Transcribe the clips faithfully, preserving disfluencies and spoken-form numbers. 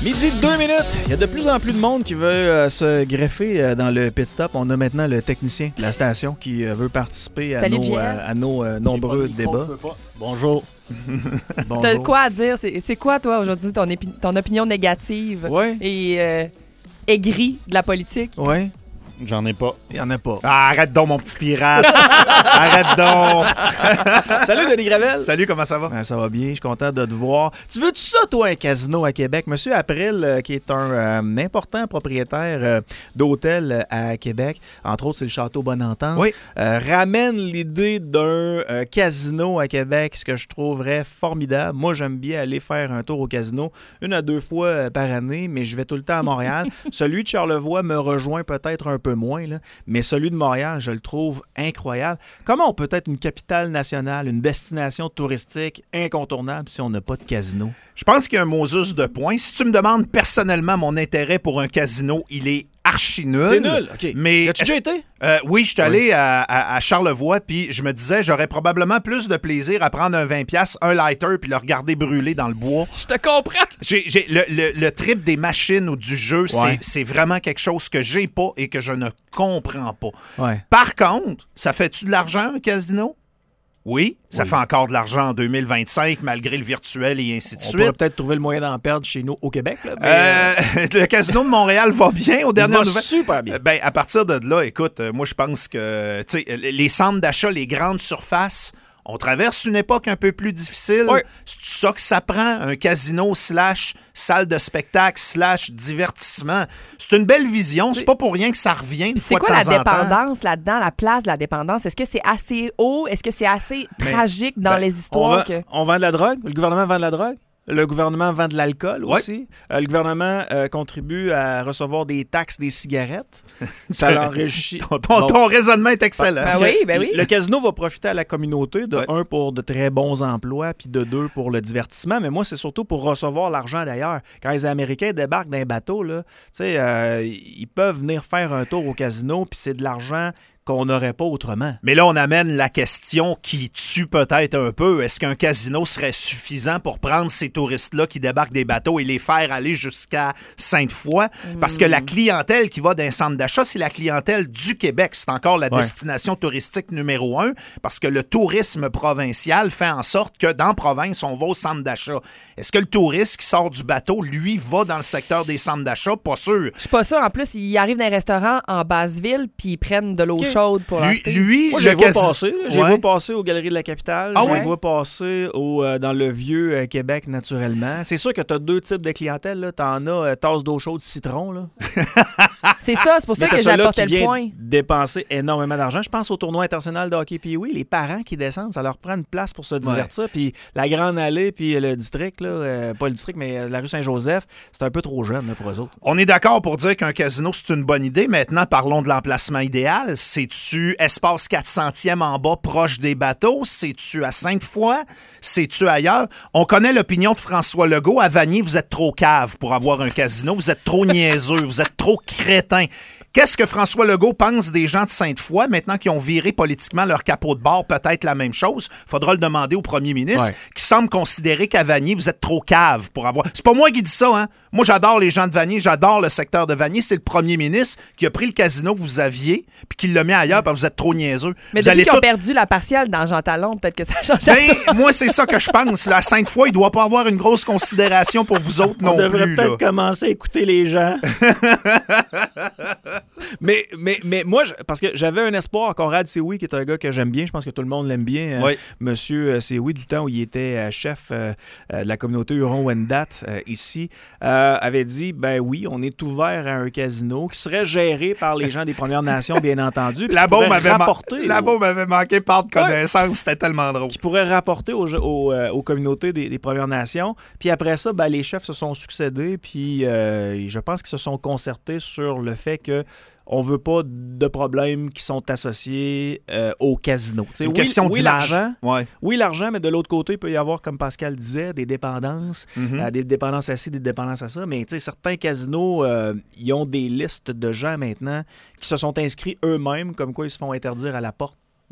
Midi deux minutes. Il y a de plus en plus de monde qui veut euh, se greffer euh, dans le pit stop. On a maintenant le technicien de la station qui euh, veut participer à Salut, nos, J S. euh, à nos euh, nombreux débats. Bonjour. Bonjour. T'as quoi à dire? C'est, c'est quoi, toi, aujourd'hui, ton, épi- ton opinion négative Ouais. et euh, aigrie de la politique? Ouais. J'en ai pas. Il n'y en a pas. Ah, arrête donc, mon petit pirate. Arrête donc. Salut, Denis Gravel. Salut, comment ça va? Ben, ça va bien, je suis content de te voir. Tu veux-tu ça, toi, un casino à Québec? Monsieur April, euh, qui est un euh, important propriétaire euh, d'hôtel euh, à Québec, entre autres, c'est le Château Bonentente, Oui. euh, ramène l'idée d'un euh, casino à Québec, ce que je trouverais formidable. Moi, j'aime bien aller faire un tour au casino une à deux fois euh, par année, mais je vais tout le temps à Montréal. Celui de Charlevoix me rejoint peut-être un peu moins, là, mais celui de Montréal, je le trouve incroyable. Comment on peut être une capitale nationale, une destination touristique incontournable si on n'a pas de casino? Je pense qu'il y a un Moses de points. Si tu me demandes personnellement mon intérêt pour un casino, il est archi nul. C'est nul, OK. Mais As-tu déjà été? Euh, oui, je suis allé Oui. à, à- à Charlevoix, puis je me disais, j'aurais probablement plus de plaisir à prendre un vingt piastres, un lighter, puis le regarder brûler dans le bois. Je te comprends. J'ai, j'ai- le, le- le trip des machines ou du jeu, c'est, Ouais. c'est vraiment quelque chose que j'ai pas et que je ne comprends pas. Ouais. Par contre, ça fait-tu de l'argent, un casino? Oui, ça Oui. fait encore de l'argent en deux mille vingt-cinq, malgré le virtuel et ainsi de On suite. pourrait peut-être trouver le moyen d'en perdre chez nous au Québec. Là, mais, Euh, le casino de Montréal va bien aux il dernières va nouvelles. super bien. Euh, Ben, à partir de là, écoute, euh, moi, je pense que, tu sais, les centres d'achat, les grandes surfaces, on traverse une époque un peu plus difficile. Ouais. C'est ça que ça prend, un casino slash salle de spectacle slash divertissement. C'est une belle vision. C'est pas pour rien que ça revient une Puis c'est fois de quoi la temps en temps. dépendance là-dedans, la place de la dépendance? Est-ce que c'est assez haut? Est-ce que c'est assez Mais, tragique dans Ben, les on, histoires vend, que... on vend de la drogue. Le gouvernement vend de la drogue. Le gouvernement vend de l'alcool Ouais. aussi. Euh, le gouvernement euh, contribue à recevoir des taxes des cigarettes. Ça l'enrichit. Ton, ton- Bon. ton raisonnement est excellent. Ben Parce que oui, ben oui. Le casino va profiter à la communauté, de Ouais. un, pour de très bons emplois, puis de deux, pour le divertissement. Mais moi, c'est surtout pour recevoir l'argent d'ailleurs. Quand les Américains débarquent d'un bateau, là, tu sais, euh, ils peuvent venir faire un tour au casino, puis c'est de l'argent qu'on n'aurait pas autrement. Mais là, on amène la question qui tue peut-être un peu. Est-ce qu'un casino serait suffisant pour prendre ces touristes-là qui débarquent des bateaux et les faire aller jusqu'à Sainte-Foy? Parce que la clientèle qui va d'un centre d'achat, c'est la clientèle du Québec. C'est encore la Ouais. destination touristique numéro un parce que le tourisme provincial fait en sorte que dans la province, on va au centre d'achat. Est-ce que le touriste qui sort du bateau, lui, va dans le secteur des centres d'achat? Pas sûr. Je suis pas sûre. En plus, ils arrivent dans un restaurant en basse-ville puis ils prennent de l'eau Ok. chaude pour leur Lui, thé. lui Moi, je le les vois casi- passer. là. Je les Ouais. vois passer aux Galeries de la Capitale. Ah je ouais? les vois passer au, euh, dans le vieux euh, Québec, naturellement. C'est sûr que tu as deux types de clientèle. Tu en as euh, tasse d'eau chaude citron. Là. C'est ça, c'est pour ça Mais t'as que ceux-là j'apportais qui le viennent point. dépenser énormément d'argent. Je pense au tournoi international de hockey puis oui, les parents qui descendent, ça leur prend une place pour se divertir. Puis la Grande Allée puis le district, là, euh, pas le district, mais euh, la rue Saint-Joseph, c'est un peu trop jeune là, pour eux autres. On est d'accord pour dire qu'un casino, c'est une bonne idée. Maintenant, parlons de l'emplacement idéal. C'est-tu espace quatre centième en bas, proche des bateaux? C'est-tu à Sainte-Foy? C'est-tu ailleurs? On connaît l'opinion de François Legault. À Vanier, vous êtes trop cave pour avoir un casino. Vous êtes trop niaiseux. Vous êtes trop crétin. Qu'est-ce que François Legault pense des gens de Sainte-Foy maintenant qu'ils ont viré politiquement leur capot de bord? Peut-être la même chose. Faudra le demander au premier ministre Ouais. qui semble considérer qu'à Vanier, vous êtes trop cave pour avoir... C'est pas moi qui dis ça, hein? Moi, j'adore les gens de Vanier, j'adore le secteur de Vanier. C'est le premier ministre qui a pris le casino que vous aviez puis qui l'a mis ailleurs parce que vous êtes trop niaiseux. Mais vous depuis allez qu'ils ont tout... perdu la partielle dans Jean Talon, peut-être que ça change. Ben, moi, c'est ça que je pense. Là, à Sainte-Foy, il doit pas avoir une grosse considération pour vous autres non On devrait plus. peut-être là. commencer à écouter les gens. mais, mais, mais moi, je- parce que j'avais un espoir, Conrad Sioui, qui est un gars que j'aime bien, je pense que tout le monde l'aime bien, euh, Oui. Monsieur Sioui, du temps où il était euh, chef euh, euh, de la communauté Huron-Wendat euh, ici, euh, avait dit, ben oui, on est ouvert à un casino qui serait géré par les gens des Premières Nations, bien entendu. puis La qui pourrait bombe m'avait man- rapporter la aux- bombe m'avait manqué par de connaissance. C'était tellement drôle. qui pourrait rapporter aux, aux, euh, aux communautés des, des Premières Nations. Puis après ça, ben, les chefs se sont succédés, puis euh, je pense qu'ils se sont concertés sur le fait que on veut pas de problèmes qui sont associés euh, au casino. Tu sais, Une oui, question oui, d'image. l'argent, Ouais. oui, l'argent, mais de l'autre côté, il peut y avoir, comme Pascal disait, des dépendances, Mhm. euh, des dépendances à ci, des dépendances à ça. Mais tu sais, certains casinos, euh, ils ont des listes de gens maintenant qui se sont inscrits eux-mêmes, comme quoi ils se font interdire à la porte. Ben oui.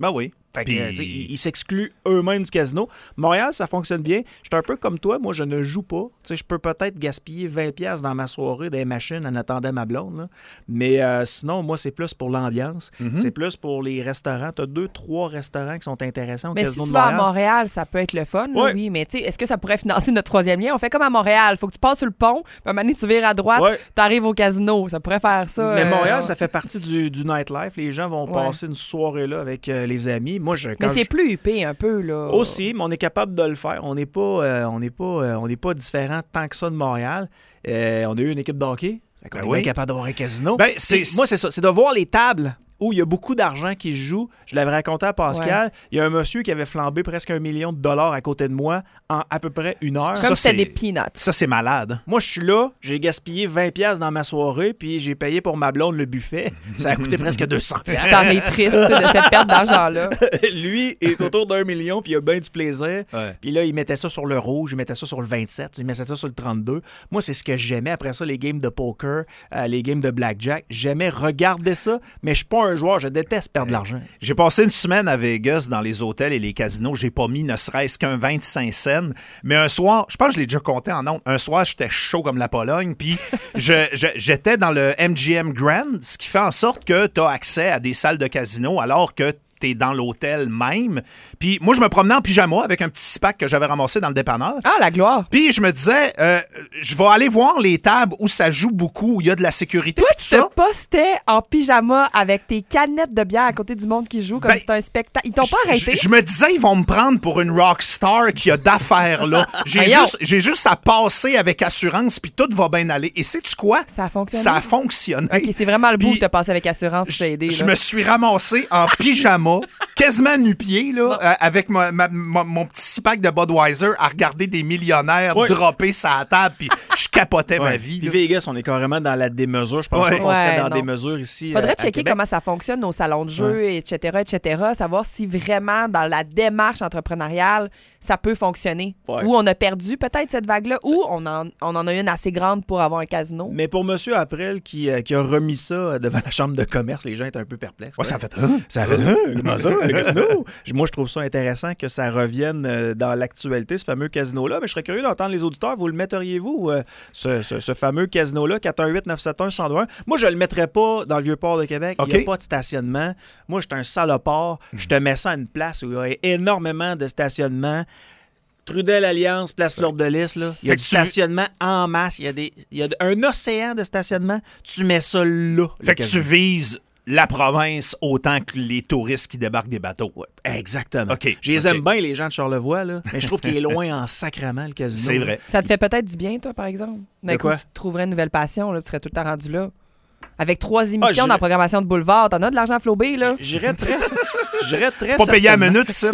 Fait que, Puis... euh, ils, ils s'excluent eux-mêmes du casino. Montréal, ça fonctionne bien. Je suis un peu comme toi. Moi, je ne joue pas. Tu sais, je peux peut-être gaspiller vingt dollars dans ma soirée des machines en attendant ma blonde. Là. Mais euh, sinon, moi, c'est plus pour l'ambiance. Mm-hmm. C'est plus pour les restaurants. Tu as deux, trois restaurants qui sont intéressants au mais casino si de tu vas Montréal. à Montréal, ça peut être le fun. Là, ouais. Oui, mais tu sais, est-ce que ça pourrait financer notre troisième lien? On fait comme à Montréal. Faut que tu passes sur le pont. Puis à un moment donné, tu vires à droite. Ouais. Tu arrives au casino. Ça pourrait faire ça. Mais Montréal, euh... ça fait partie du, du nightlife. Les gens vont ouais. passer une soirée là avec euh, les amis. Moi, je, quand mais c'est je... plus huppé un peu, là. Aussi, mais on est capable de le faire. On n'est pas, euh, on n'est pas, euh, on n'est pas différent tant que ça de Montréal. Euh, on a eu une équipe de hockey. On ben est oui. bien capable d'avoir un casino. Ben, c'est... Moi, c'est ça. C'est de voir les tables où il y a beaucoup d'argent qui se joue. Je l'avais raconté à Pascal. Ouais. Il y a un monsieur qui avait flambé presque un million de dollars à côté de moi en à peu près une heure. Comme ça, c'était des peanuts. Ça, c'est malade. Moi, je suis là, j'ai gaspillé vingt dollars dans ma soirée, puis j'ai payé pour ma blonde le buffet. Ça a coûté presque deux cents dollars. T'en es triste de cette perte d'argent-là. Lui est autour d'un million, puis il a bien du plaisir. Ouais. Puis là, il mettait ça sur le rouge, il mettait ça sur le vingt-sept, il mettait ça sur le trente-deux. Moi, c'est ce que j'aimais. Après ça, les games de poker, euh, les games de blackjack, j'aimais regarder ça, mais je suis pas un joueur, je déteste perdre de l'argent. J'ai passé une semaine à Vegas dans les hôtels et les casinos. J'ai pas mis ne serait-ce qu'un vingt-cinq cents. Mais un soir, je pense que je l'ai déjà compté en honte, un soir, j'étais chaud comme la Pologne. Puis je, je, j'étais dans le M G M Grand, ce qui fait en sorte que tu as accès à des salles de casino alors que t'es dans l'hôtel même. Puis moi, je me promenais en pyjama avec un petit six-pack que j'avais ramassé dans le dépanneur. Ah, la gloire! Puis je me disais, euh, je vais aller voir les tables où ça joue beaucoup, où il y a de la sécurité. Toi, tout tu ça. te postais en pyjama avec tes canettes de bière à côté du monde qui joue comme Ben, si c'était un spectacle. Ils t'ont pas arrêté? Je, je me disais, ils vont me prendre pour une rockstar qui a d'affaires là. J'ai Voyons. juste, j'ai juste à passer avec assurance, puis tout va bien aller. Et sais-tu quoi? Ça a fonctionné? Ça a fonctionné. OK, c'est vraiment le bout Puis, que t'as passé avec assurance pour t'aider. Je me suis ramassé en pyjama, quasiment nu-pied, là, euh, avec ma, ma, ma, mon petit six-pack de Budweiser à regarder des millionnaires ouais. dropper sa table, puis je capotais ouais. ma vie. Puis là. Vegas, on est carrément dans la démesure. Je pense Ouais. pas qu'on Ouais, serait dans non. des mesures ici. Faudrait euh, checker comment ça fonctionne, nos salons de jeu, Ouais. et cetera, et cetera. Savoir si vraiment, dans la démarche entrepreneuriale, ça peut fonctionner. Ouais. Ou on a perdu peut-être cette vague-là, ou on en, on en a une assez grande pour avoir un casino. Mais pour M. April qui, euh, qui a remis ça devant la chambre de commerce, les gens étaient un peu perplexes. Ouais, ça a fait... Hein? Ça fait hein, comment ça, le casino? Moi, je trouve ça intéressant que ça revienne euh, dans l'actualité, ce fameux casino-là. Mais je serais curieux d'entendre les auditeurs. Vous le metteriez-vous, euh, ce, ce, ce fameux casino-là, quatre un huit neuf sept un un zéro un? Moi, je le mettrais pas dans le Vieux-Port de Québec. Il OK. n'y a pas de stationnement. Moi, je suis un salopard. Je te mets ça à une place où il y a énormément de stationnement. Trudel Alliance, Place Fleur de Lys, là. Il y a Fait du que tu- stationnement en masse. Il y a, des, il y a un océan de stationnement. Tu mets ça là. le Fait que tu casino. vises la province autant que les touristes qui débarquent des bateaux. Ouais, exactement. OK, Je les OK. aime bien, les gens de Charlevoix, là, mais je trouve qu'il est loin en sacrament, le casino. C'est vrai. Ça te fait peut-être du bien, toi, par exemple? D'un De coup, quoi? tu te trouverais une nouvelle passion, là, tu serais tout le temps rendu là. Avec trois émissions j'irais- dans la programmation de Boulevard, t'en as de l'argent à flobé, là? J'irais très... J'irais très Pas payé à certainement. minute, c'est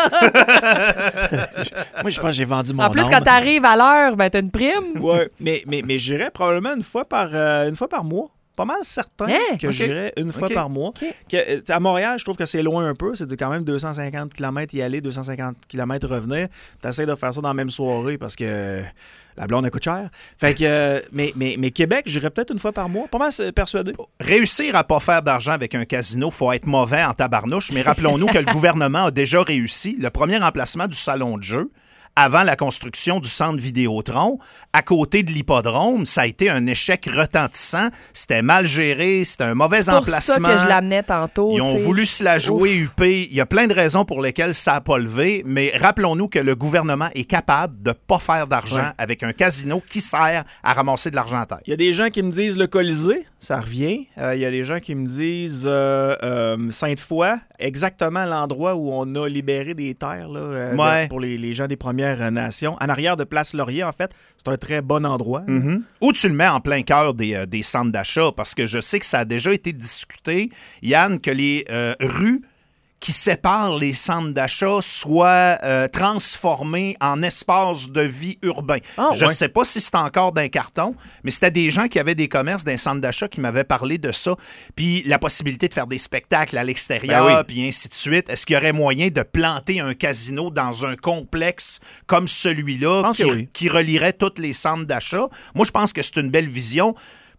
Moi, je pense que j'ai vendu mon En plus, âme. quand t'arrives à l'heure, ben t'as une prime. Ouais, mais, mais, mais j'irais probablement une fois par, euh, une fois par mois. Pas mal certain Hein? que OK. j'irais une fois OK. par mois. OK. Que, euh, à Montréal, je trouve que c'est loin un peu. C'est de quand même deux cent cinquante kilomètres y aller, deux cent cinquante kilomètres revenir. T'essaies de faire ça dans la même soirée parce que euh, la blonde, elle coûte cher. Fait que, euh, mais, mais, mais Québec, j'irais peut-être une fois par mois. Pas mal euh, persuadé. Réussir à pas faire d'argent avec un casino, faut être mauvais en tabarnouche, mais rappelons-nous que le gouvernement a déjà réussi le premier emplacement du salon de jeu avant la construction du centre Vidéotron, à côté de l'hippodrome. Ça a été un échec retentissant. C'était mal géré, c'était un mauvais C'est pour emplacement. ça que je l'amenais tantôt. Ils ont tu sais. voulu se la jouer Ouf. huppée. Il y a plein de raisons pour lesquelles ça n'a pas levé, mais rappelons-nous que le gouvernement est capable de ne pas faire d'argent Ouais. avec un casino qui sert à ramasser de l'argent à terre. Il y a des gens qui me disent le Colisée, ça revient. Euh, il y a des gens qui me disent euh, euh, Sainte-Foy, exactement l'endroit où on a libéré des terres là, euh, Ouais. de- pour les, les gens des Premières Nations. En arrière de Place Laurier, en fait, c'est un très bon endroit. Mhm. Ou tu le mets en plein cœur des, euh, des centres d'achat, parce que je sais que ça a déjà été discuté, Yann, que les euh, rues qui séparent les centres d'achat soient euh, transformées en espaces de vie urbains. Ah, je ne ouais. sais pas si c'est encore d'un carton, mais c'était des gens qui avaient des commerces d'un centre d'achat qui m'avaient parlé de ça, puis la possibilité de faire des spectacles à l'extérieur, Ben oui. puis ainsi de suite. Est-ce qu'il y aurait moyen de planter un casino dans un complexe comme celui-là pense qui, que oui. qui relierait tous les centres d'achat? Moi, je pense que c'est une belle vision.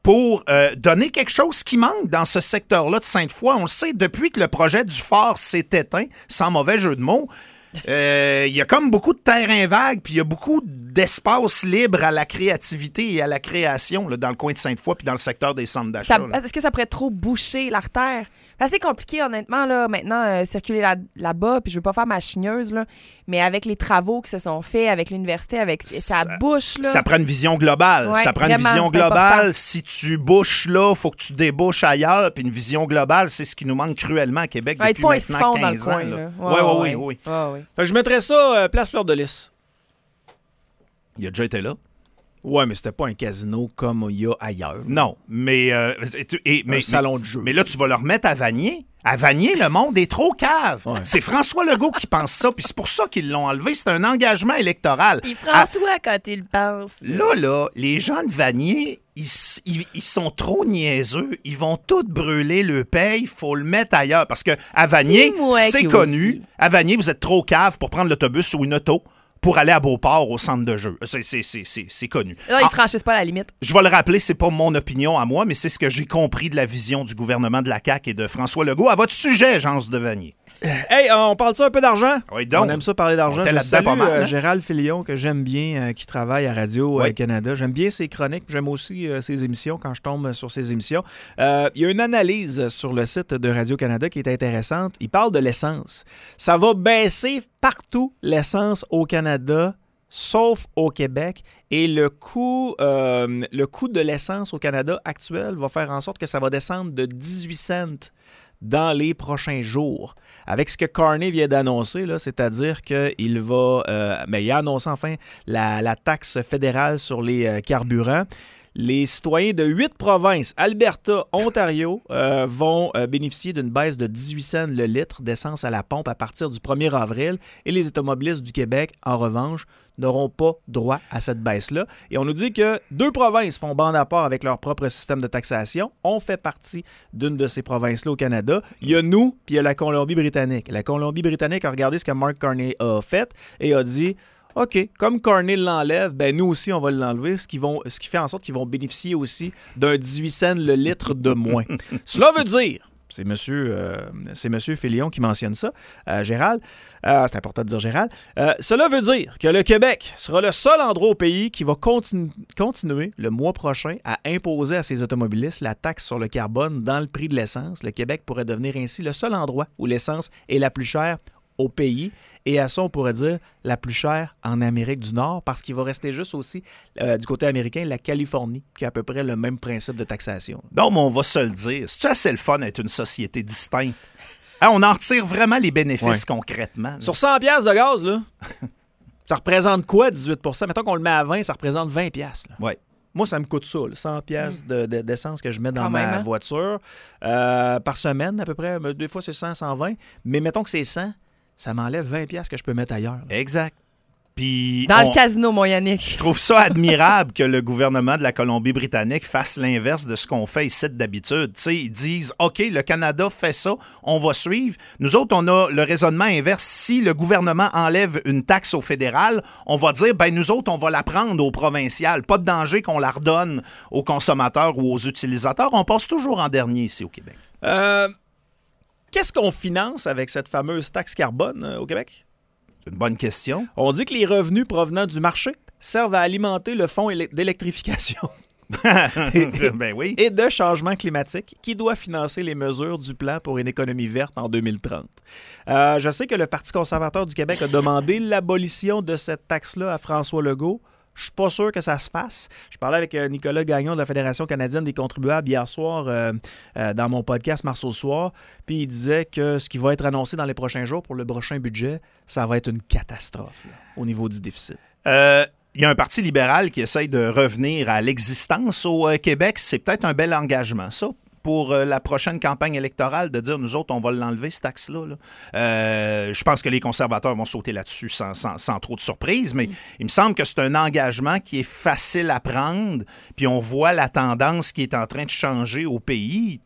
pour euh, donner quelque chose qui manque dans ce secteur-là de Sainte-Foy. On le sait, depuis que le projet du phare s'est éteint, sans mauvais jeu de mots, euh, il y a comme beaucoup de terrain vague, puis il y a beaucoup d'espace libre à la créativité et à la création là, dans le coin de Sainte-Foy puis dans le secteur des centres d'achat. Ça, est-ce que ça pourrait trop boucher l'artère? C'est assez compliqué, honnêtement, là, maintenant, euh, circuler là, là-bas, puis je veux pas faire ma chigneuse, là, mais avec les travaux qui se sont faits avec l'université, avec ça, ça bouche, là. Ça prend une vision globale. Ouais, ça prend vraiment, une vision c'est globale. important. Si tu bouches là, il faut que tu débouches ailleurs. Puis une vision globale, c'est ce qui nous manque cruellement à Québec Ouais, depuis ils te font un maintenant siphon dans le quinze ans. coin, là. là. Oui, Ouais, oui, ouais. oui, oui. Ouais, ouais. Fait que je mettrais ça euh, place Fleur de Lys. Il a déjà été là. Ouais, mais c'était pas un casino comme il y a ailleurs. Non, mais... euh, et, et- mais un salon de jeu. Mais là, tu vas le remettre à Vanier. À Vanier, le monde est trop cave. Ouais. C'est François Legault qui pense ça, puis c'est pour ça qu'ils l'ont enlevé. C'est un engagement électoral. Puis François, quand il pense. Là, là, les gens de Vanier, ils, ils, ils sont trop niaiseux. Ils vont tout brûler le paye. Il faut le mettre ailleurs. Parce que à Vanier, C'est moi c'est qui connu. aussi. À Vanier, vous êtes trop cave pour prendre l'autobus ou une auto pour aller à Beauport au centre de jeu. C'est, c'est, c'est, c'est, c'est connu. Là, ils Ah, franchissent pas la limite. je vais le rappeler, c'est pas mon opinion à moi, mais c'est ce que j'ai compris de la vision du gouvernement de la C A Q et de François Legault. À votre sujet, Jean de Vanier. Hey, on parle ça un peu d'argent? Oui, donc. On aime ça parler d'argent. On était Je là-dedans salue pas mal, euh, hein? Gérald Filion, que j'aime bien, euh, qui travaille à Radio-Canada. Oui. J'aime bien ses chroniques. J'aime aussi euh, ses émissions quand je tombe sur ses émissions. Euh, Il y a une analyse sur le site de Radio-Canada qui est intéressante. Il parle de l'essence. Ça va baisser partout, l'essence au Canada, sauf au Québec. Et le coût, euh, le coût de l'essence au Canada actuel va faire en sorte que ça va descendre de dix-huit cents dans les prochains jours. Avec ce que Carney vient d'annoncer, là, c'est-à-dire qu'il va... Euh, mais il a annoncé enfin la, la taxe fédérale sur les euh, carburants. Les citoyens de huit provinces, Alberta, Ontario, euh, vont euh, bénéficier d'une baisse de dix-huit cents le litre d'essence à la pompe à partir du premier avril. Et les automobilistes du Québec, en revanche, n'auront pas droit à cette baisse-là. Et on nous dit que deux provinces font bande à part avec leur propre système de taxation. On fait partie d'une de ces provinces-là au Canada. Il y a nous, puis il y a la Colombie-Britannique. La Colombie-Britannique a regardé ce que Mark Carney a fait et a dit... OK, comme Carney l'enlève, ben nous aussi, on va l'enlever, ce qui, vont, ce qui fait en sorte qu'ils vont bénéficier aussi d'un dix-huit cents le litre de moins. Cela veut dire, c'est M. Euh, c'est monsieur Filion qui mentionne ça, euh, Gérald, euh, c'est important de dire Gérald, euh, cela veut dire que le Québec sera le seul endroit au pays qui va continu- continuer le mois prochain à imposer à ses automobilistes la taxe sur le carbone dans le prix de l'essence. Le Québec pourrait devenir ainsi le seul endroit où l'essence est la plus chère au pays. Et à ça, on pourrait dire la plus chère en Amérique du Nord, parce qu'il va rester juste aussi, euh, du côté américain, la Californie, qui a à peu près le même principe de taxation. Non, mais on va se le dire. C'est assez le fun d'être une société distincte. Hein, on en retire vraiment les bénéfices Ouais. concrètement. là. Sur cent piastres de gaz, là, ça représente quoi, dix-huit pour cent? Mettons qu'on le met à vingt, ça représente vingt piastres. là. Ouais. Moi, ça me coûte ça, là, cent piastres de, de- d'essence que je mets dans Quand ma même, hein? voiture euh, par semaine, à peu près. Des fois, c'est cent, cent vingt. Mais mettons que c'est cent, ça m'enlève vingt piastres que je peux mettre ailleurs. là. Exact. Puis Dans on- le casino, mon Yannick. je trouve ça admirable que le gouvernement de la Colombie-Britannique fasse l'inverse de ce qu'on fait ici d'habitude. Tu sais, ils disent, OK, le Canada fait ça, on va suivre. Nous autres, on a le raisonnement inverse. Si le gouvernement enlève une taxe au fédéral, on va dire, ben nous autres, on va la prendre au provincial. Pas de danger qu'on la redonne aux consommateurs ou aux utilisateurs. On passe toujours en dernier ici au Québec. Euh, Qu'est-ce qu'on finance avec cette fameuse taxe carbone euh, au Québec? C'est une bonne question. On dit que les revenus provenant du marché servent à alimenter le fonds éle- d'électrification ben oui. et de changement climatique qui doit financer les mesures du plan pour une économie verte en deux mille trente. Euh, je sais que le Parti conservateur du Québec a demandé l'abolition de cette taxe-là à François Legault. Je suis pas sûr que ça se fasse. Je parlais avec euh, Nicolas Gagnon de la Fédération canadienne des contribuables hier soir euh, euh, dans mon podcast Mars au soir. Puis il disait que ce qui va être annoncé dans les prochains jours pour le prochain budget, ça va être une catastrophe là, au niveau du déficit. Euh, Il y a un parti libéral qui essaye de revenir à l'existence au euh, Québec. C'est peut-être un bel engagement, ça, pour euh, la prochaine campagne électorale, de dire, nous autres, on va l'enlever, cette taxe-là. là. Euh, je pense que les conservateurs vont sauter là-dessus sans, sans- sans trop de surprise, mais il me semble que c'est un engagement qui est facile à prendre, puis on voit la tendance qui est en train de changer au pays.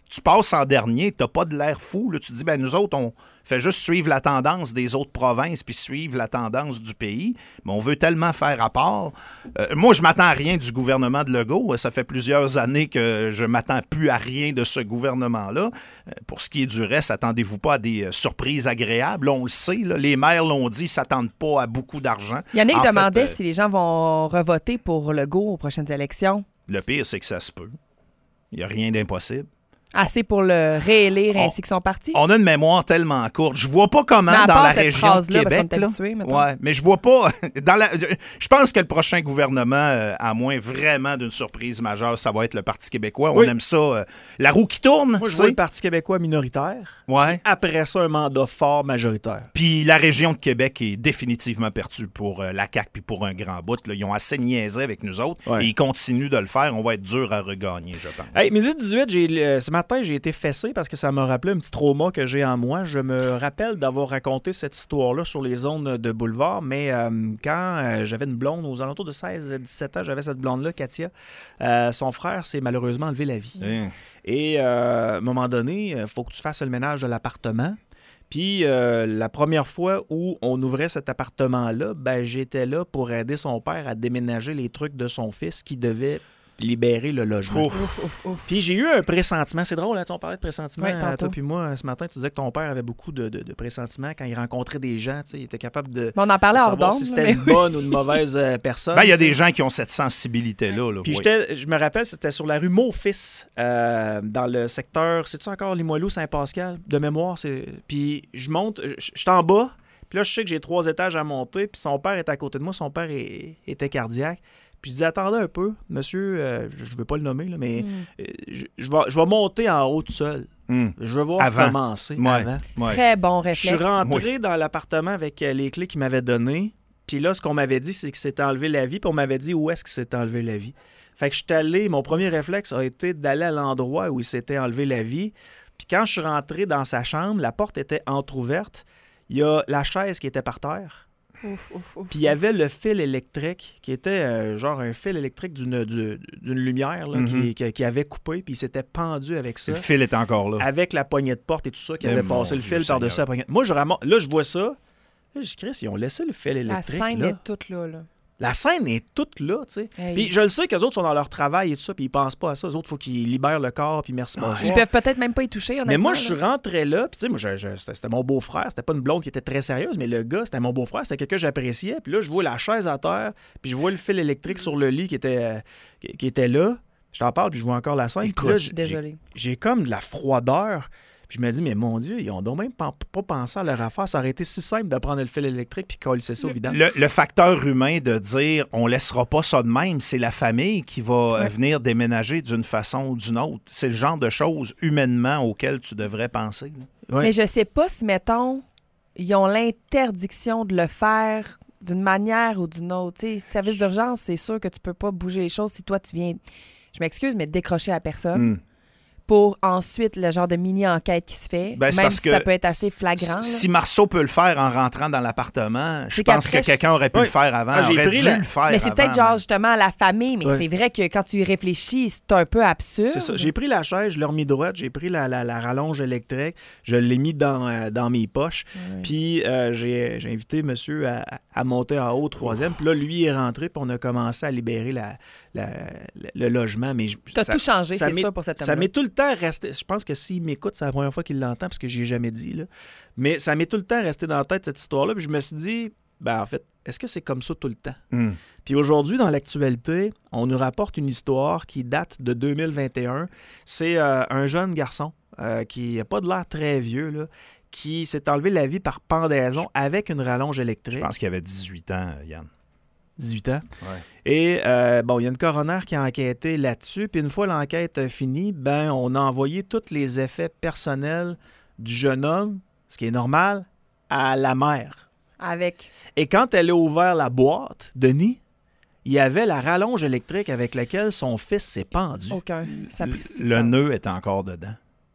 tu passes en dernier, tu n'as pas de l'air fou. Là. Tu te dis, ben nous autres, on fait juste suivre la tendance des autres provinces puis suivre la tendance du pays. Mais on veut tellement faire rapport. Euh, moi, je m'attends à rien du gouvernement de Legault. Ça fait plusieurs années que je m'attends plus à rien de ce gouvernement-là. Euh, pour ce qui est du reste, attendez-vous pas à des euh, surprises agréables. Là, on le sait. Là, les maires l'ont dit, ils ne s'attendent pas à beaucoup d'argent. Yannick En demandait fait, euh, si les gens vont revoter pour Legault aux prochaines élections. Le pire, c'est que ça se peut. Il n'y a rien d'impossible. Assez pour le réélire On- ainsi que son parti. On a une mémoire tellement courte. Je vois pas comment Mais à dans part la cette région de phrase-là, parce qu'on Québec. est Là, habitué, mettons. ouais, mais je vois pas. Dans la, je pense que le prochain gouvernement, euh, à moins vraiment d'une surprise majeure, ça va être le Parti québécois. On Oui. aime ça. euh, la roue qui tourne. Moi, je tu vois sais. le Parti québécois minoritaire. Ouais. Après ça, un mandat fort majoritaire. Puis la région de Québec est définitivement perdue pour euh, la C A Q puis pour un grand bout. Là. Ils ont assez niaisé avec nous autres Ouais. et ils continuent de le faire. On va être dur à regagner, je pense. Hey, midi dix-huit, j'ai, euh, ce matin, j'ai été fessé parce que ça m'a rappelé un petit trauma que j'ai en moi. Je me rappelle d'avoir raconté cette histoire-là sur les zones de boulevard, mais euh, quand euh, j'avais une blonde aux alentours de seize à dix-sept ans, j'avais cette blonde-là, Katia, euh, son frère s'est malheureusement enlevé la vie. Hein. Et euh, à un moment donné, il faut que tu fasses le ménage de l'appartement. Puis euh, la première fois où on ouvrait cet appartement-là, ben, j'étais là pour aider son père à déménager les trucs de son fils qui devait libérer le logement. Ouf. Ouf, ouf, ouf. Puis j'ai eu un pressentiment. C'est drôle, hein, tu sais, on parlait de pressentiment. Ouais, euh, tantôt. toi puis moi, ce matin, tu disais que ton père avait beaucoup de, de, de pressentiments quand il rencontrait des gens. Tu sais, il était capable de Mais on en parlait hors savoir d'onde. si là, c'était mais une oui. bonne ou une mauvaise euh, personne. Ben, il y a tu sais. des gens qui ont cette sensibilité-là. Là. Puis Oui. j'étais, je me rappelle, c'était sur la rue Maufils, euh, dans le secteur, c'est-tu encore Limoilou, Saint-Pascal, de mémoire? C'est... Puis je monte, je je suis en bas, puis là, je sais que j'ai trois étages à monter, puis son père est à côté de moi, son père est- était cardiaque. Puis je dis, attendez un peu, monsieur, euh, je ne veux pas le nommer, là, mais Mm. euh, je, je vais, je vais monter en haut tout seul. Hum. Je vais voir Avant. commencer Ouais. avant. Ouais. Très bon Je suis réflexe. rentré dans l'appartement avec euh, les clés qu'il m'avait données. Puis là, ce qu'on m'avait dit, c'est qu'il s'était enlevé la vie. Puis on m'avait dit où est-ce qu'il s'était enlevé la vie. Fait que je suis allé, mon premier réflexe a été d'aller à l'endroit où il s'était enlevé la vie. Puis quand je suis rentré dans sa chambre, la porte était entrouverte. Il y a la chaise qui était par terre. Ouf, ouf, ouf. Puis il y avait le fil électrique qui était euh, genre un fil électrique d'une, du- d'une lumière là, qui, Mhm. qui- qui avait coupé. Puis il s'était pendu avec ça. Le fil est encore là. Avec la poignée de porte et tout ça, qui Eh avait mon passé le Dieu fil par-dessus Seigneur. la poignée. Moi, je ramasse- là, je vois ça. Là, je dis, Chris, ils ont laissé le fil La électrique. scène là. est toute là. là. La scène est toute là, tu sais. Hey. Puis je le sais qu'eux autres sont dans leur travail et tout ça, puis ils pensent pas à ça. Eux autres, il faut qu'ils libèrent le corps, puis merci, bonsoir. Ils peuvent peut-être même pas y toucher, honnêtement. Mais moi, je là. suis rentré là, puis tu sais, moi, je- je- c'était c'était mon beau-frère, c'était pas une blonde qui était très sérieuse, mais le gars, c'était mon beau-frère, c'était quelqu'un que j'appréciais. Puis là, je vois la chaise à terre, puis je vois le fil électrique sur le lit qui était, euh, qui, qui était là. Je t'en parle, puis je vois encore la scène. Puis Écoute, là, Je suis j'ai- désolée. j'ai comme de la froideur. Puis je me dis, mais mon Dieu, ils ont donc même pas, pas pensé à leur affaire. Ça aurait été si simple de prendre le fil électrique puis coller ça au vidange. Le, le facteur humain de dire on laissera pas ça de même, c'est la famille qui va euh, Ouais. venir déménager d'une façon ou d'une autre. C'est le genre de choses humainement auxquelles tu devrais penser. là. Ouais. Mais je sais pas si, mettons, ils ont l'interdiction de le faire d'une manière ou d'une autre. Tu sais, service d'urgence, c'est sûr que tu peux pas bouger les choses si toi, tu viens, je m'excuse, mais décrocher la personne Hmm. pour ensuite le genre de mini-enquête qui se fait, Ben, c'est même parce si que ça peut être assez flagrant. là. Si Marceau peut le faire en rentrant dans l'appartement, je C'est pense qu'après, que quelqu'un aurait pu Ouais. le faire avant, Ah, j'ai aurait pris dû la- le faire Mais c'est avant, peut-être genre mais- justement la famille, mais Ouais. c'est vrai que quand tu y réfléchis, c'est un peu absurde. C'est ça. J'ai pris la chaise, je l'ai remis droite, j'ai pris la, la, la rallonge électrique, je l'ai mis dans, euh, dans mes poches. Ouais. Puis euh, j'ai, j'ai invité monsieur à, à monter en haut au troisième. Puis là, lui est rentré, puis on a commencé à libérer la, la- la- le logement. Mais je- T'as ça- tout changé, ça c'est m'est- sûr, pour cet Ça homme-là. m'est tout le temps resté. Je pense que s'il m'écoute, c'est la première fois qu'il l'entend parce que j'y ai jamais dit. Là. Mais ça m'est tout le temps resté dans la tête, cette histoire-là. Puis je me suis dit, ben en fait, est-ce que c'est comme ça tout le temps? Hmm. Puis aujourd'hui, dans l'actualité, on nous rapporte une histoire qui date de deux mille vingt et un. C'est euh, un jeune garçon euh, qui n'a pas de l'air très vieux, là, qui s'est enlevé la vie par pendaison avec une rallonge Je électrique. pense qu'il avait dix-huit ans, Yann. dix-huit ans. Ouais. Et euh, bon, il y a une coroner qui a enquêté là-dessus. Puis une fois l'enquête euh, finie, ben, on a envoyé tous les effets personnels du jeune homme, ce qui est normal, à la mère. Avec. Et quand elle a ouvert la boîte, Denis, il y avait la rallonge électrique avec laquelle son fils s'est pendu. Aucun. Ça a pris si de Le sens. nœud est encore dedans.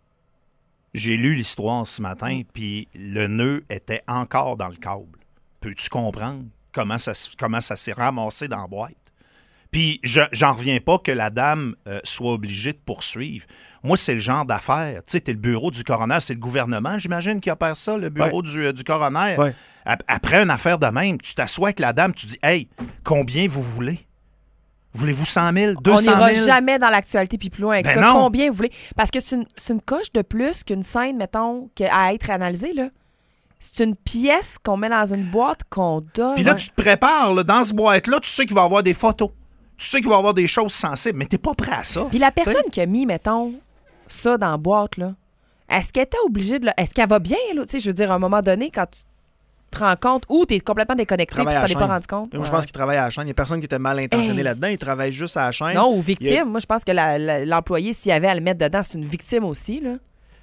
J'ai lu l'histoire ce matin, puis le nœud était encore dans le câble. Peux-tu comprendre comment ça, s- comment ça s'est ramassé dans la boîte? Puis je, j'en reviens pas que la dame euh, soit obligée de poursuivre. Moi, c'est le genre d'affaire. Tu sais, t'es le bureau du coroner, c'est le gouvernement, j'imagine, qui opère ça, le bureau ouais. du, du coroner. Ouais. Après une affaire de même, tu t'assois avec la dame, tu dis « Hey, combien vous voulez? Voulez-vous cent mille? deux cent mille? » On n'ira jamais dans l'actualité puis plus loin avec ben ça. Non. Combien vous voulez? Parce que c'est une, c'est une coche de plus qu'une scène, mettons, que, à être analysée, là. C'est une pièce qu'on met dans une boîte qu'on donne. Puis là, tu te prépares. Là, dans ce boîte-là, tu sais qu'il va y avoir des photos. Tu sais qu'il va y avoir des choses sensibles, mais t'es pas prêt à ça. Puis la personne t'sais? qui a mis, mettons, ça dans la boîte, là, est-ce qu'elle était obligée de... Le... Est-ce qu'elle va bien, là? Tu sais, je veux dire, à un moment donné, quand tu te rends compte ou t'es complètement déconnecté et tu t'en es pas rendu compte. Moi, ouais. je pense qu'il travaille à la chaîne. Il n'y a personne qui était mal intentionné hey. là-dedans. Il travaille juste à la chaîne. Non, ou victime. a... Moi, je pense que la, la, l'employé, s'il y avait à le mettre dedans, c'est une victime aussi, là.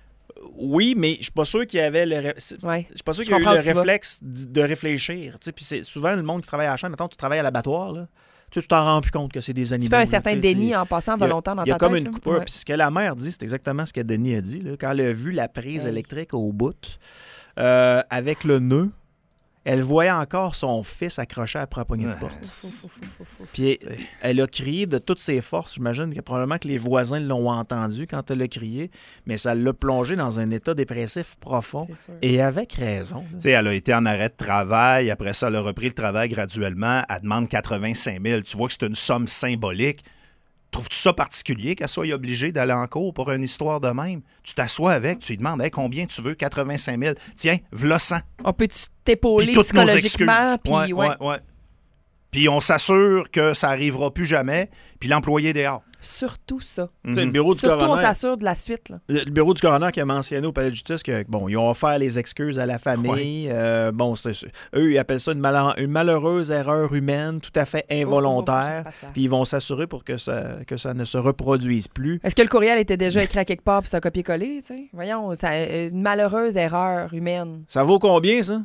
Oui, mais je suis pas sûr qu'il y avait le ré... ouais. je suis pas sûr Je qu'il y a eu le tu réflexe vas. de réfléchir. Tu sais, puis c'est souvent le monde qui travaille à la chaîne. Mettons, tu travailles à l'abattoir, là. Tu sais, tu t'en rends plus compte que c'est des animaux. Tu fais un là, certain déni en passant volontaire dans ta tête. Il y a comme une là. coupure. Ouais. Puis ce que la mère dit, c'est exactement ce que Denis a dit. Là. Quand elle a vu la prise hey. électrique au bout, euh, avec le nœud, elle voyait encore son fils accroché à la poignée de porte. Puis elle, elle a crié de toutes ses forces. J'imagine que probablement que les voisins l'ont entendu quand elle a crié, mais ça l'a plongé dans un état dépressif profond. Et avec raison. Tu sais, elle a été en arrêt de travail. Après ça, elle a repris le travail graduellement. Elle demande quatre-vingt-cinq mille. Tu vois que c'est une somme symbolique. Trouves-tu ça particulier qu'elle soit obligée d'aller en cours pour une histoire de même? Tu t'assois avec, tu lui demandes hey, combien tu veux? quatre-vingt-cinq mille. Tiens, v'là cent. On peut-tu t'épauler Puis toutes nos psychologiquement? excuses. Puis ouais, ouais. ouais, ouais. Puis on s'assure que ça n'arrivera plus jamais. Puis l'employé dehors. Surtout ça. Tu sais, le bureau du Surtout, coroner, on s'assure de la suite. Là. Le, le bureau du coroner qui a mentionné au palais de justice que bon, ils ont offert les excuses à la famille. Ouais. Euh, bon, c'est, c'est, eux, ils appellent ça une, mal- une malheureuse erreur humaine, tout à fait involontaire. Oh, oh, oh, Puis ils vont s'assurer pour que ça, que ça ne se reproduise plus. Est-ce que le courriel était déjà écrit à quelque part puis c'est un copier-coller? Tu sais? Voyons, ça, une malheureuse erreur humaine. Ça vaut combien, ça?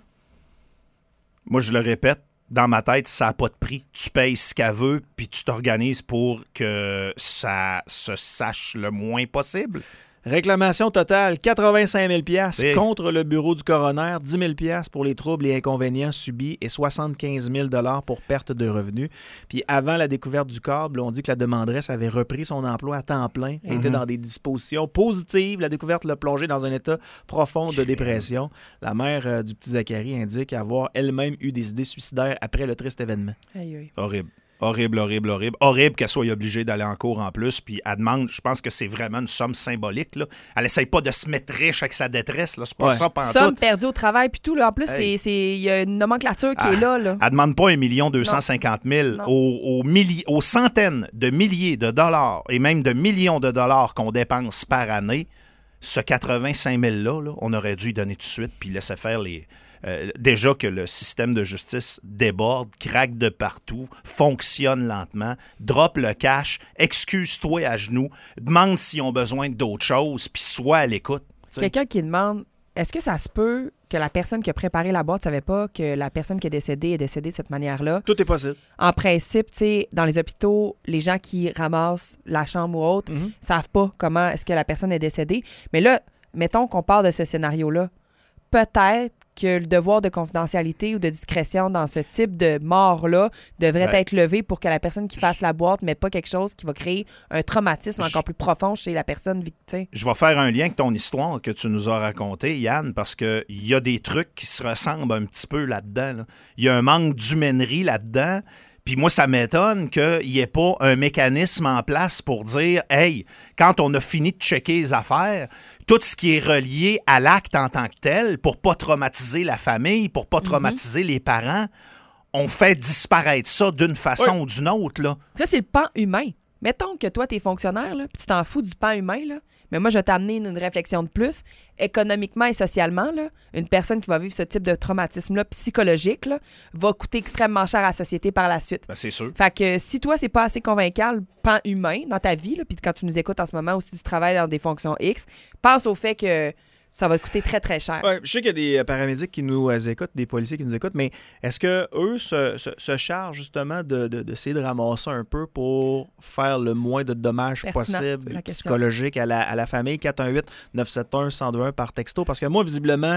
Moi, je le répète. Dans ma tête, ça n'a pas de prix. Tu payes ce qu'elle veut, puis tu t'organises pour que ça se sache le moins possible. Réclamation totale, quatre-vingt-cinq mille dollars Et... contre le bureau du coroner, dix mille dollars pour les troubles et inconvénients subis et soixante-quinze mille dollars pour perte de revenus. Puis avant la découverte du câble, on dit que la demanderesse avait repris son emploi à temps plein, mm-hmm. était dans des dispositions positives. La découverte l'a plongée dans un état profond de dépression. La mère euh, du petit Zachary indique avoir elle-même eu des idées suicidaires après le triste événement. Aïe, aïe. Horrible. Horrible, horrible, horrible. Horrible qu'elle soit obligée d'aller en cours en plus. Puis elle demande, je pense que c'est vraiment une somme symbolique. Là. Elle essaye pas de se mettre riche avec sa détresse. Là. C'est pas ouais. ça pantoute. Somme perdue au travail puis tout. Là. En plus, hey. il y a une nomenclature qui ah, est là. là. Elle demande pas un million deux cent cinquante mille. Aux, aux, milli- aux centaines de milliers de dollars et même de millions de dollars qu'on dépense par année, ce quatre-vingt-cinq mille-là, là, on aurait dû y donner tout de suite puis laisser faire les... Euh, déjà que le système de justice déborde, craque de partout, fonctionne lentement, drop le cash, excuse-toi à genoux, demande s'ils ont besoin d'autres choses, puis sois à l'écoute. T'sais. Quelqu'un qui demande, est-ce que ça se peut que la personne qui a préparé la boîte ne savait pas que la personne qui est décédée est décédée de cette manière-là? Tout est possible. En principe, tu sais, dans les hôpitaux, les gens qui ramassent la chambre ou autre ne mm-hmm. savent pas comment est-ce que la personne est décédée. Mais là, mettons qu'on part de ce scénario-là. Peut-être que le devoir de confidentialité ou de discrétion dans ce type de mort-là devrait ouais. être levé pour que la personne qui fasse la boîte ne mette pas quelque chose qui va créer un traumatisme je... encore plus profond chez la personne victime. Je vais faire un lien avec ton histoire que tu nous as racontée, Yann, parce qu'il y a des trucs qui se ressemblent un petit peu là-dedans. Là. Il y a un manque d'humainerie là-dedans. Puis moi, ça m'étonne qu'il n'y ait pas un mécanisme en place pour dire « Hey, quand on a fini de checker les affaires, tout ce qui est relié à l'acte en tant que tel, pour pas traumatiser la famille, pour pas traumatiser mm-hmm. les parents, on fait disparaître ça d'une façon oui. ou d'une autre. » Là, là c'est le pan humain. Mettons que toi, t'es fonctionnaire, là, puis tu t'en fous du pan humain, là, mais moi, je vais t'amener une, une réflexion de plus. Économiquement et socialement, là, une personne qui va vivre ce type de traumatisme-là psychologique là, va coûter extrêmement cher à la société par la suite. Ben, c'est sûr. Fait que si toi, c'est pas assez convaincant le pan humain dans ta vie, puis quand tu nous écoutes en ce moment ou si tu travailles dans des fonctions X, pense au fait que ça va te coûter très, très cher. Ouais, je sais qu'il y a des paramédics qui nous écoutent, des policiers qui nous écoutent, mais est-ce qu'eux se, se, se chargent justement de, de, d'essayer de ramasser un peu pour faire le moins de dommages Pertinent, possible psychologiques à la, à la famille? Quatre un huit neuf sept un un zéro deux un par texto. Parce que moi, visiblement,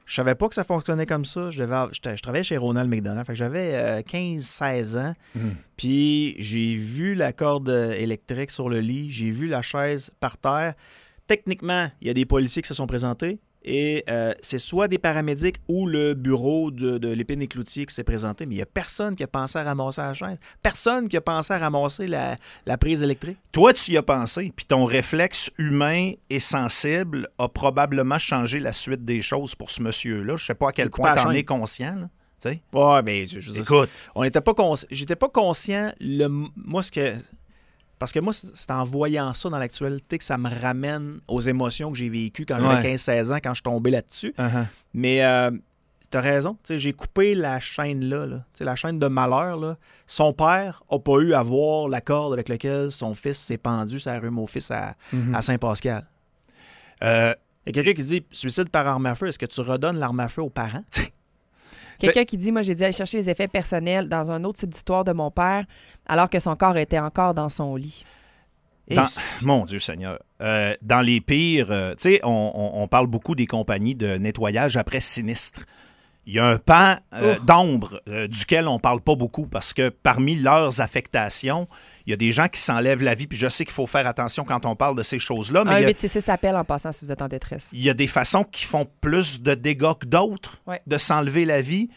Je savais pas que ça fonctionnait comme ça. Je, devais, je, je travaillais chez Ronald McDonald. Fait que j'avais euh, quinze seize ans. Mm. Puis j'ai vu la corde électrique sur le lit. J'ai vu la chaise par terre. Techniquement, il y a des policiers qui se sont présentés. Et euh, c'est soit des paramédics ou le bureau de, de l'épine et cloutier qui s'est présenté. Mais il n'y a personne qui a pensé à ramasser la chaise. Personne qui a pensé à ramasser la, la prise électrique. Toi, tu y as pensé, puis ton réflexe humain et sensible a probablement changé la suite des choses pour ce monsieur-là. Je sais pas à quel point tu en es conscient. Là, tu sais? Ouais, mais je, je Écoute. On n'était pas conscient. J'étais pas conscient. Le, moi, ce que. Parce que moi, c'est en voyant ça dans l'actualité que ça me ramène aux émotions que j'ai vécues quand j'avais Ouais. quinze seize ans, quand je suis tombé là-dessus. Uh-huh. Mais euh, t'as raison. T'sais, j'ai coupé la chaîne là, là. T'sais, la chaîne de malheur. Là. Son père n'a pas eu à voir la corde avec laquelle son fils s'est pendu sur la rue Maufils à, Mm-hmm. à Saint-Pascal. Euh, Il y a quelqu'un qui dit suicide par arme à feu. Est-ce que tu redonnes l'arme à feu aux parents? Quelqu'un qui dit, moi, j'ai dû aller chercher les effets personnels dans un autre type d'histoire de mon père, alors que son corps était encore dans son lit. Dans- Et- Mon Dieu Seigneur. Euh, dans les pires, euh, tu sais, on, on- on parle beaucoup des compagnies de nettoyage après sinistre. Il y a un pan euh, Oh. d'ombre euh, duquel on parle pas beaucoup parce que parmi leurs affectations, il y a des gens qui s'enlèvent la vie. Puis je sais qu'il faut faire attention quand on parle de ces choses-là, mais Un il y a- huit six six appelle en passant si vous êtes en détresse. il y a des façons qui font plus de dégâts que d'autres Ouais. de s'enlever la vie.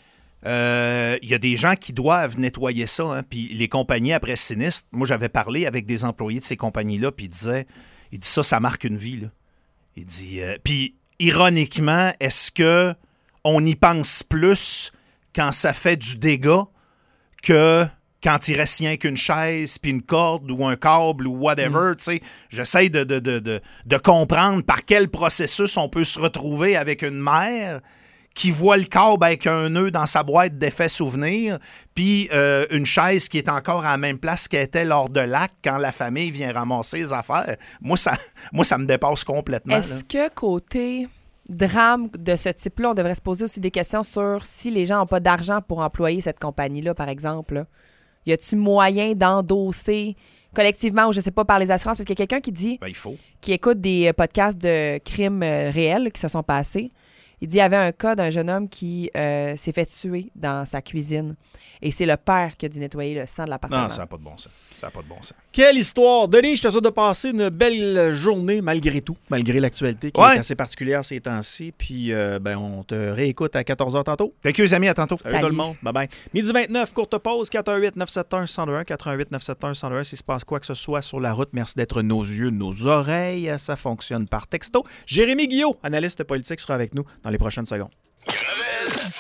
Euh, Il y a des gens qui doivent nettoyer ça. Hein, puis les compagnies après sinistre, moi j'avais parlé avec des employés de ces compagnies-là, puis ils disaient, il dit ça, ça marque une vie. Là. Il dit, euh, puis ironiquement, est-ce que on y pense plus quand ça fait du dégât que quand il reste rien qu'une chaise, puis une corde ou un câble ou whatever, tu sais, j'essaie de, de, de, de, de comprendre par quel processus on peut se retrouver avec une mère qui voit le câble avec un nœud dans sa boîte d'effets souvenirs, puis euh, une chaise qui est encore à la même place qu'elle était lors de l'acte quand la famille vient ramasser les affaires. Moi, ça, moi, ça me dépasse complètement. Est-ce là. que côté drame de ce type-là, on devrait se poser aussi des questions sur si les gens n'ont pas d'argent pour employer cette compagnie-là, par exemple? Là? Y a-t-il moyen d'endosser collectivement ou je sais pas par les assurances? Parce qu'il y a quelqu'un qui dit, Ben, il faut. qui écoute des euh, podcasts de crimes euh, réels qui se sont passés. Il dit qu'il y avait un cas d'un jeune homme qui euh, s'est fait tuer dans sa cuisine. Et c'est le père qui a dû nettoyer le sang de l'appartement. Non, ça n'a pas de bon sens. Ça n'a pas de bon sens. Quelle histoire! Denis, je te souhaite de passer une belle journée malgré tout, malgré l'actualité qui Ouais. est assez particulière ces temps-ci. Puis, euh, ben, on te réécoute à quatorze heures tantôt. Thank you, les amis. À tantôt. Salut, Salut. tout le monde. Bye-bye. Midi vingt-neuf, courte pause, quatre un huit neuf sept un un zéro un, quatre un huit neuf sept un un zéro un. S'il se passe quoi que ce soit sur la route, merci d'être nos yeux, nos oreilles. Ça fonctionne par texto. Jérémy Guillot, analyste politique, sera avec nous dans les prochaines secondes. Gravel,